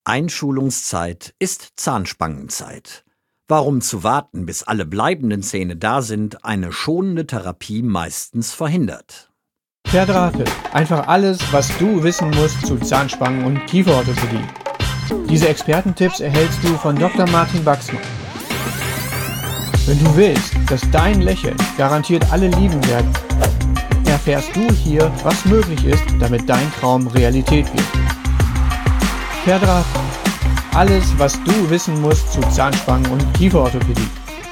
Einschulungszeit ist Zahnspangenzeit. Warum zu warten, bis alle bleibenden Zähne da sind, eine schonende Therapie meistens verhindert. Verdrahtet. Einfach alles, was du wissen musst zu Zahnspangen- und Kieferorthopädie. Diese Expertentipps erhältst du von Dr. Martin Baxmann. Wenn du willst, dass dein Lächeln garantiert alle lieben werden, erfährst du hier, was möglich ist, damit dein Traum Realität wird. Verdrahtet. Alles, was du wissen musst zu Zahnspangen- und Kieferorthopädie.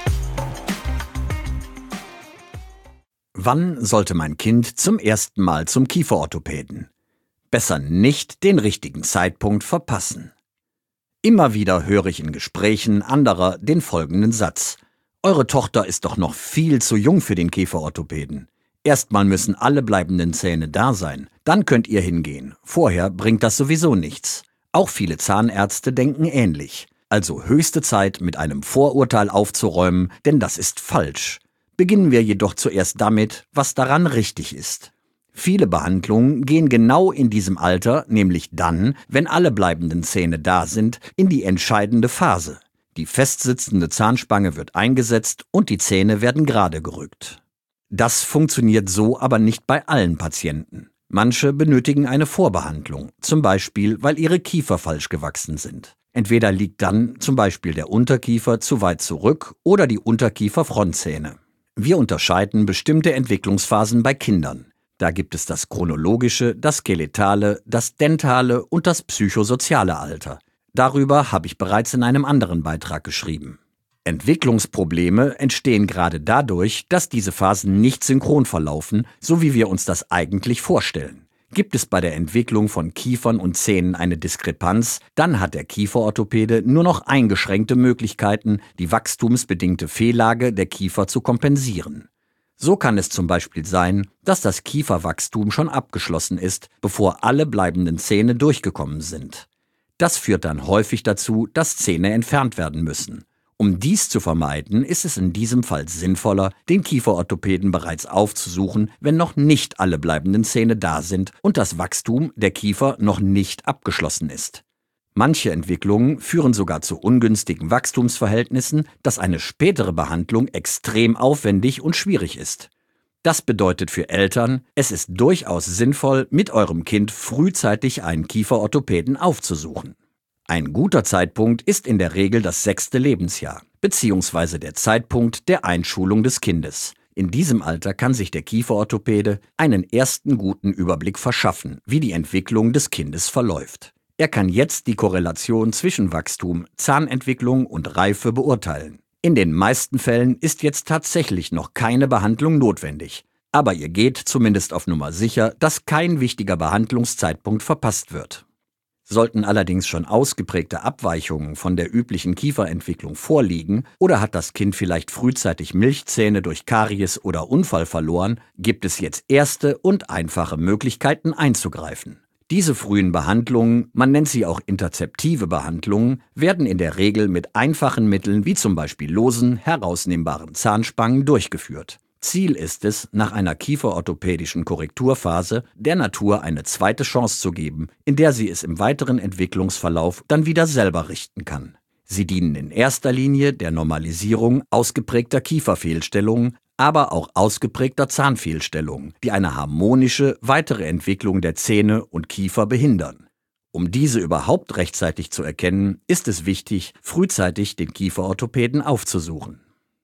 Wann sollte mein Kind zum ersten Mal zum Kieferorthopäden? Besser nicht den richtigen Zeitpunkt verpassen. Immer wieder höre ich in Gesprächen anderer den folgenden Satz: Eure Tochter ist doch noch viel zu jung für den Kieferorthopäden. Erstmal müssen alle bleibenden Zähne da sein, dann könnt ihr hingehen. Vorher bringt das sowieso nichts. Auch viele Zahnärzte denken ähnlich. Also höchste Zeit, mit einem Vorurteil aufzuräumen, denn das ist falsch. Beginnen wir jedoch zuerst damit, was daran richtig ist. Viele Behandlungen gehen genau in diesem Alter, nämlich dann, wenn alle bleibenden Zähne da sind, in die entscheidende Phase. Die festsitzende Zahnspange wird eingesetzt und die Zähne werden gerade gerückt. Das funktioniert so aber nicht bei allen Patienten. Manche benötigen eine Vorbehandlung, zum Beispiel, weil ihre Kiefer falsch gewachsen sind. Entweder liegt dann zum Beispiel der Unterkiefer zu weit zurück oder die Unterkieferfrontzähne. Wir unterscheiden bestimmte Entwicklungsphasen bei Kindern. Da gibt es das chronologische, das skeletale, das dentale und das psychosoziale Alter. Darüber habe ich bereits in einem anderen Beitrag geschrieben. Entwicklungsprobleme entstehen gerade dadurch, dass diese Phasen nicht synchron verlaufen, so wie wir uns das eigentlich vorstellen. Gibt es bei der Entwicklung von Kiefern und Zähnen eine Diskrepanz, dann hat der Kieferorthopäde nur noch eingeschränkte Möglichkeiten, die wachstumsbedingte Fehllage der Kiefer zu kompensieren. So kann es zum Beispiel sein, dass das Kieferwachstum schon abgeschlossen ist, bevor alle bleibenden Zähne durchgekommen sind. Das führt dann häufig dazu, dass Zähne entfernt werden müssen. Um dies zu vermeiden, ist es in diesem Fall sinnvoller, den Kieferorthopäden bereits aufzusuchen, wenn noch nicht alle bleibenden Zähne da sind und das Wachstum der Kiefer noch nicht abgeschlossen ist. Manche Entwicklungen führen sogar zu ungünstigen Wachstumsverhältnissen, dass eine spätere Behandlung extrem aufwendig und schwierig ist. Das bedeutet für Eltern, es ist durchaus sinnvoll, mit eurem Kind frühzeitig einen Kieferorthopäden aufzusuchen. Ein guter Zeitpunkt ist in der Regel das 6. Lebensjahr, beziehungsweise der Zeitpunkt der Einschulung des Kindes. In diesem Alter kann sich der Kieferorthopäde einen ersten guten Überblick verschaffen, wie die Entwicklung des Kindes verläuft. Er kann jetzt die Korrelation zwischen Wachstum, Zahnentwicklung und Reife beurteilen. In den meisten Fällen ist jetzt tatsächlich noch keine Behandlung notwendig, aber ihr geht zumindest auf Nummer sicher, dass kein wichtiger Behandlungszeitpunkt verpasst wird. Sollten allerdings schon ausgeprägte Abweichungen von der üblichen Kieferentwicklung vorliegen oder hat das Kind vielleicht frühzeitig Milchzähne durch Karies oder Unfall verloren, gibt es jetzt erste und einfache Möglichkeiten einzugreifen. Diese frühen Behandlungen, man nennt sie auch interzeptive Behandlungen, werden in der Regel mit einfachen Mitteln wie zum Beispiel losen, herausnehmbaren Zahnspangen durchgeführt. Ziel ist es, nach einer kieferorthopädischen Korrekturphase der Natur eine zweite Chance zu geben, in der sie es im weiteren Entwicklungsverlauf dann wieder selber richten kann. Sie dienen in erster Linie der Normalisierung ausgeprägter Kieferfehlstellungen, aber auch ausgeprägter Zahnfehlstellungen, die eine harmonische weitere Entwicklung der Zähne und Kiefer behindern. Um diese überhaupt rechtzeitig zu erkennen, ist es wichtig, frühzeitig den Kieferorthopäden aufzusuchen.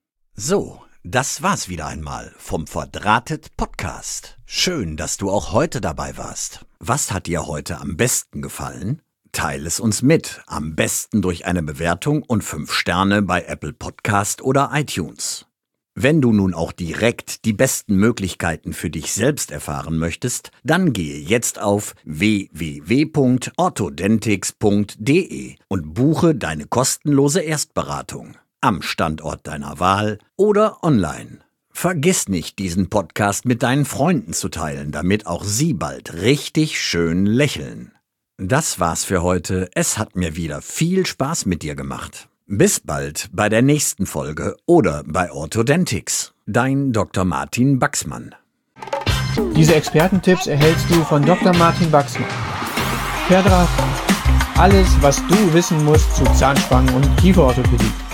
So, das war's wieder einmal vom Verdrahtet Podcast. Schön, dass du auch heute dabei warst. Was hat dir heute am besten gefallen? Teile es uns mit, am besten durch eine Bewertung und 5 Sterne bei Apple Podcast oder iTunes. Wenn du nun auch direkt die besten Möglichkeiten für dich selbst erfahren möchtest, dann gehe jetzt auf www.orthodentics.de und buche deine kostenlose Erstberatung. Am Standort deiner Wahl oder online. Vergiss nicht, diesen Podcast mit deinen Freunden zu teilen, damit auch sie bald richtig schön lächeln. Das war's für heute. Es hat mir wieder viel Spaß mit dir gemacht. Bis bald bei der nächsten Folge oder bei Orthodentics. Dein Dr. Martin Baxmann. Diese Expertentipps erhältst du von Dr. Martin Baxmann. Verdrahtet. Alles, was du wissen musst zu Zahnspangen und Kieferorthopädie.